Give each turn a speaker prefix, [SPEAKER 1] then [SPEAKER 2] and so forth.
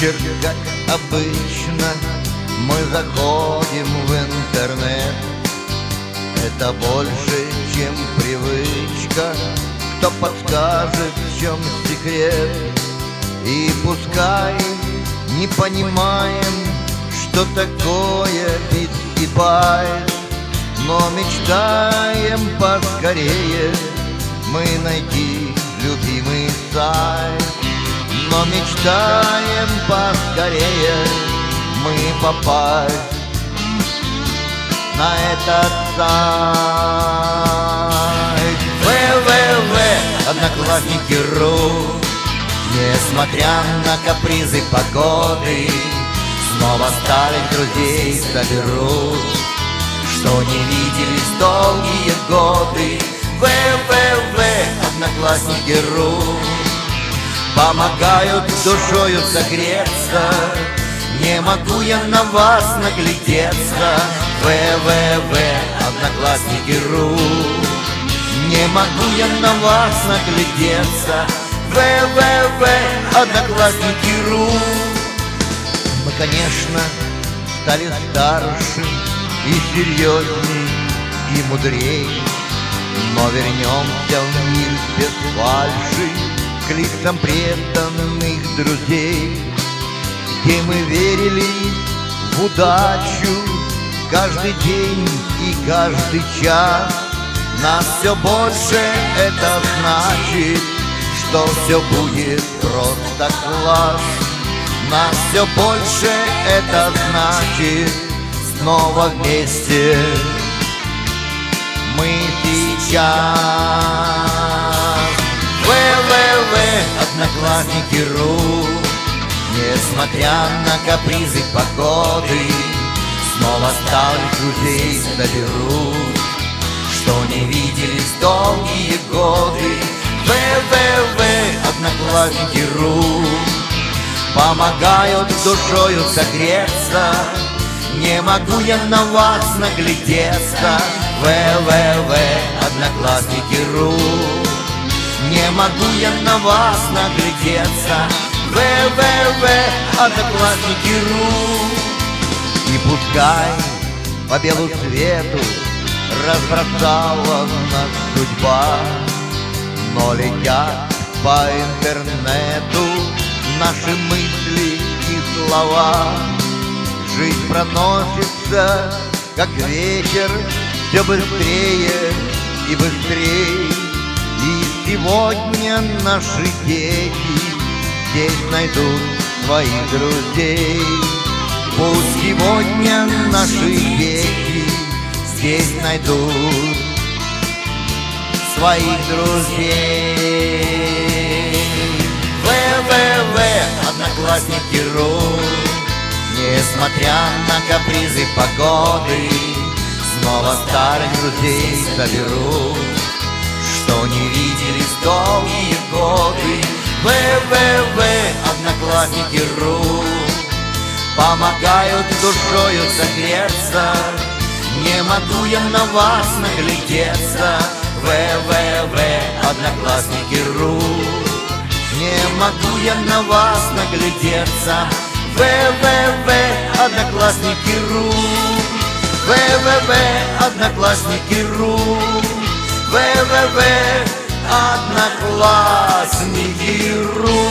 [SPEAKER 1] вечер, как обычно, мы заходим в интернет. Это больше, чем привычка, кто подскажет, в чем секрет. И пускай не понимаем, что такое бит и байт, но мечтаем поскорее мы найти любимый сайт. Но мечтаем поскорее мы попасть на этот сайт. www.одноклассники.ру. Несмотря на капризы погоды, снова старых друзей соберут, что не виделись долгие годы. www.одноклассники.ру. Помогают душою согреться, не могу я на вас наглядеться. www.одноклассники.ру. Не могу я на вас наглядеться. www.одноклассники.ру. Мы, конечно, стали старше и серьезней, и мудрей, но вернемся в мир без фальши к лицам преданных друзей, где мы верили в удачу каждый день и каждый час. Нас все больше это значит, что все будет просто класс. Нас все больше это значит, снова вместе мы сейчас. www.одноклассники.ру. Несмотря на капризы погоды, снова старых друзей соберут, что не виделись долгие годы. www.одноклассники.ру. Помогают душою согреться, не могу я на вас наглядеться. www.одноклассники.ру. Не могу я на вас наглядеться. www.одноклассники.ру. И пускай по белу свету разбросала нас судьба, но летят по интернету наши мысли и слова. Жизнь проносится, как ветер, все быстрее и быстрее. И сегодня наши дети здесь найдут своих друзей. Пусть сегодня наши дети здесь найдут своих друзей. www.одноклассники.ру. Несмотря на капризы погоды, снова старых друзей соберут, что не виделись долгие годы. www.одноклассники.ру. Помогают душою согреться, не могу я на вас наглядеться. www.одноклассники.ру. Не могу я на вас наглядеться. www.одноклассники.ру. www.одноклассники.ру. www.одноклассники.ру.